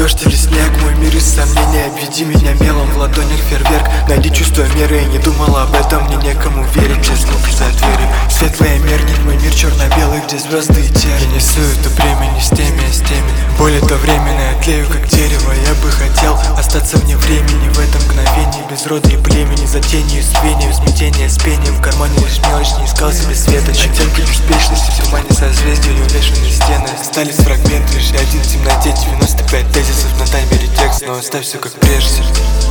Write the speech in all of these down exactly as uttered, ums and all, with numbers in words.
Дождь или снег, мой мир из сомнений. Обведи меня мелом, в ладонях фейерверк. Найди чувство меры, я не думал об этом. Мне некому верить, где звуки за дверью. Светлая мернит мой мир черно-белый, где звезды и тени. Я несу это бремя не с теми, а с теми. Боль это временная, тлею как дерево. Я бы хотел остаться вне времени, в этом мгновении, без рода и племени. За тенью, с пением, смятение, с пением. В кармане лишь мелочь, не искал себе светочек. Оттенки беспечности, в тумане созвездия, увешанные стены. Остались фрагменты, лишь один в темноте. Девяносто пять тезисов на таймере текст, но оставь все как прежде.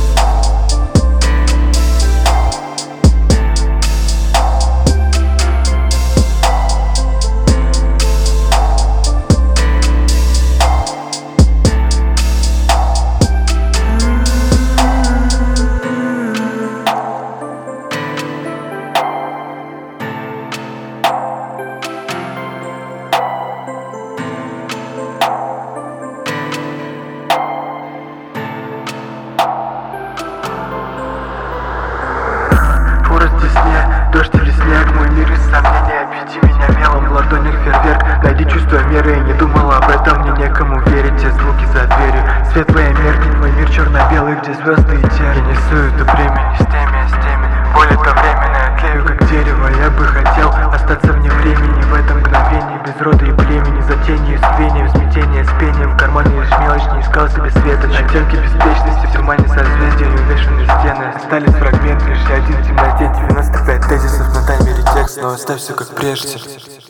Дождь или снег, мой мир из сомнений. Обведи меня мелом, в ладонях фейерверк. Найди чувство меры, я не думал об этом. Мне некому верить, те звуки за дверью. Светлая меркнет мой мир черно-белый, где звезды и тени. Я несу это бремя не с теми, а с теми. Боль это временная, тлею как дерево. Я бы хотел остаться вне времени, в этом мгновении, без рода и племени. За тенью, с вением, смятение, с пением. В кармане лишь мелочь, не искал себе светочек. Оттенки беспечности, в тумане созвездия, увешанные стены. Остались фрагменты, лишь один в темноте. Девяносто пять тезисов на таймере текст, но оставь все как прежде.